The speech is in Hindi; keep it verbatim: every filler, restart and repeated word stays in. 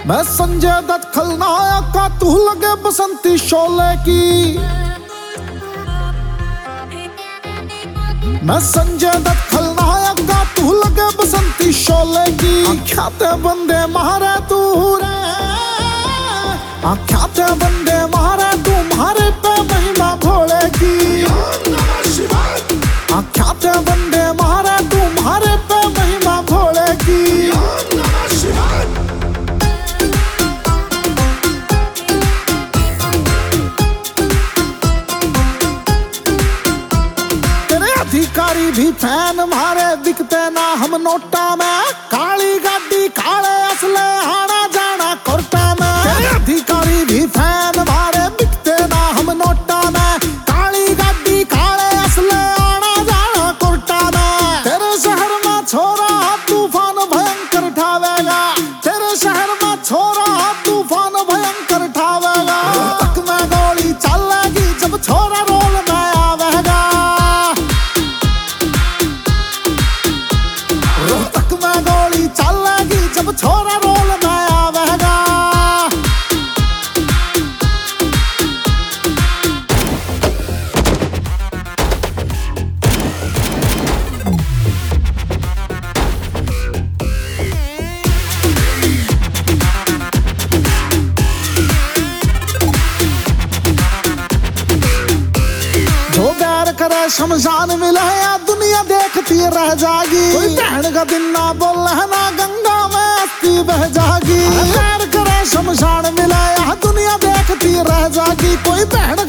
मैं संजय दत्त खलनायक का, तू लगे बसंती शोले की। मैं संजय दत्त खलनायक का, तू लगे बसंती शोले की। आख्याते बंदे मारे तू रे, आख्याते बंदे मारे तू, मारे पे महिमा भोले की। आख्याते बंदे मारे तू, मारे पे महिमा भोले की। अधिकारी भी फैन मारे, दिखते ना हम नोटा में। काली गाड़ी काले असले, आना जाना कोर्टा में। अधिकारी भी फैन मारे, दिखते ना हम नोटा में। काली गाड़ी काले असले, आना जाना कोर्टा में। तेरे शहर में छोरा तूफान भयंकर ठावेगा, तेरे शहर में छोरा तूफान भयंकर ठावेगा। तक में गोली चलेगी जब छोरा रोल में आवेगा। रोहतक में गोली चलेगी जब छोरा रोल में आवेगा। जो बैर करे शमशान मिले, या दुनिया देखती रह जाएगी। कोई बहन का दिन ना बोले ना, गंगा में अस्थि बह जाएगी। बैर करे शमशान मिले, या दुनिया देखती रह जाएगी। कोई बहन